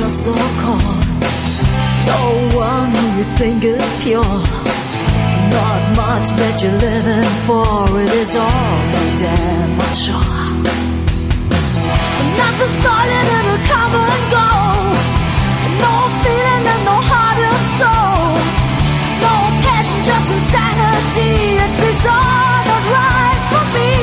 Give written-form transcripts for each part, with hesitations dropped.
trust or call. No one who you think is pure. Not much that you're living for. It is all so damn mature. Nothing solid, it'll come and go. No feeling and no heart and soul. No passion, just insanity. It is all not right for me.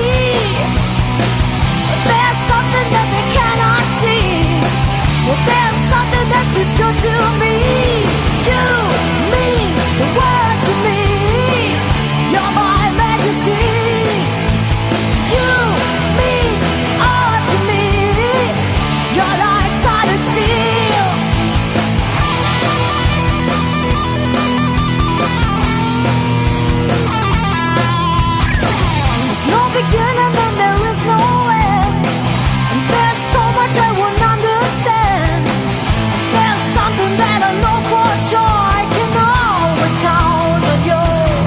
There's something that they cannot see. Well, there's something that feels good to me. You mean the world to me. You're my majesty. You mean all to me. You're like solid steel. There's no beginning and there is no end. And there's so much I won't understand. There's something that I know for sure. I can always count on you.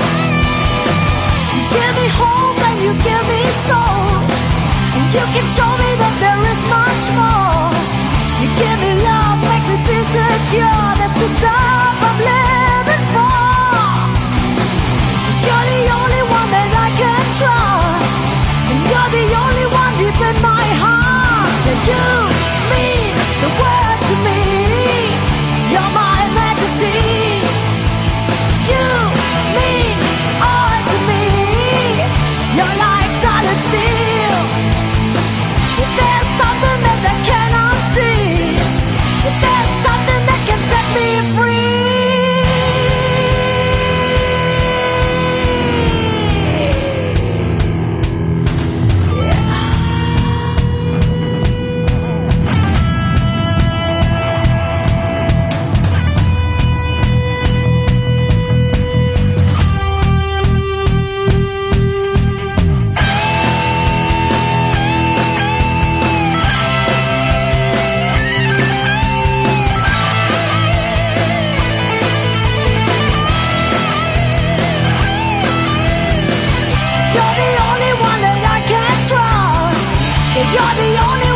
You give me hope and you give me soul. And you can show me that there is much more. You give me love, make me feel secure. That's the stuff I'm living for. You're the only one that I can trust. And you're the only one deep in my heart. And you mean the world to me. You're my majesty. You mean all to me. You're like solid steel. If there's something that I cannot see, if there's something that can set me free. You're the only one that I can trust. You're the only